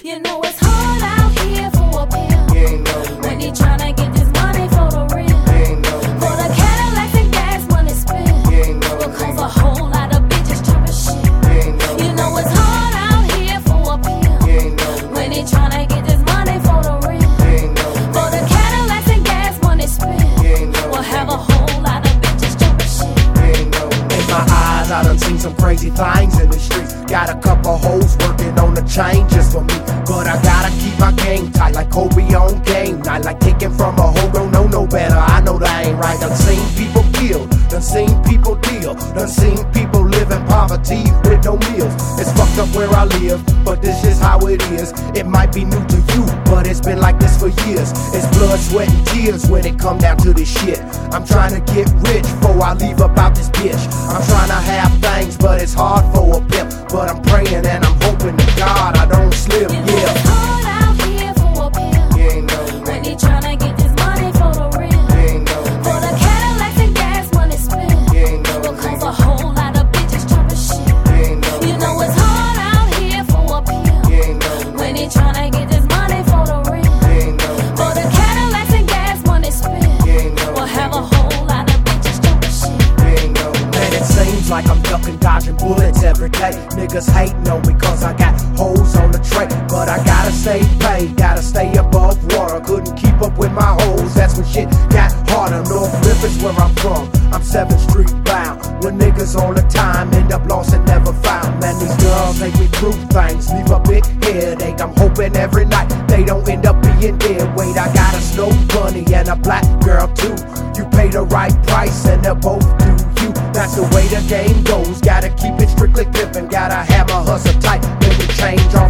You know it's hard out here for a pimp. You ain't know me. When he tryna get this money for the real. You ain't know me. For the Cadillacs and gas money spent. You ain't know Because me. a whole lot of bitches chopping shit. You ain't know You me. know it's hard out here for a pimp. You ain't know me. When he tryna get this money for the real. You ain't know me. For the Cadillacs and gas money spent. You ain't know We'll me. have a whole lot of bitches chopping shit. You ain't know me. In my eyes, I done seen some crazy things in the streets. Got a couple hoes working on the chain just for me. But I gotta keep my game tight like Kobe on game night. Like taking from a hoe, don't know no better. I know that ain't right. Done seen people killed, done seen people deal, done seen people live in poverty with no meals. It's fucked up where I live, but this is how it is. It might be new to you, but it's been like this for years. It's blood, sweat, and tears when it come down to this shit. I'm trying to get rich before I leave about this bitch. I'm trying to have things, but it's hard for a pimp. But I'm praying and I'm hoping to God I don't slip, You know yeah. it's hard out here for a pimp. You ain't know When me. he tryna get this money for the real. You ain't know me. For the Cadillacs and gas money spent. You ain't know me. Because a whole lot of bitches chopping shit. You ain't know You me. know it's hard out here for a pimp. You ain't know me. When he tryna get this money for the real. You ain't know me. For the Cadillacs and gas money spent. You ain't know We'll me. have a whole lot of bitches chopping shit. You ain't know me. Man, it seems like I'm ducking, dodging bullets every day. Niggas hating on me cause I got hoes on the tray. But I gotta stay paid, gotta stay above water. Couldn't keep up with my hoes, that's when shit got harder. North Memphis where I'm from, I'm 7th Street bound. When niggas all the time end up lost and never found. Man, these girls make me through things, leave a big headache. I'm hoping every night they don't end up being dead. Wait, I got a snow bunny and a black girl too. You pay the right price and they'll both do you. That's the way the game goes. Gotta keep it strictly pimpin'. Gotta have my hustle tight. Make it change on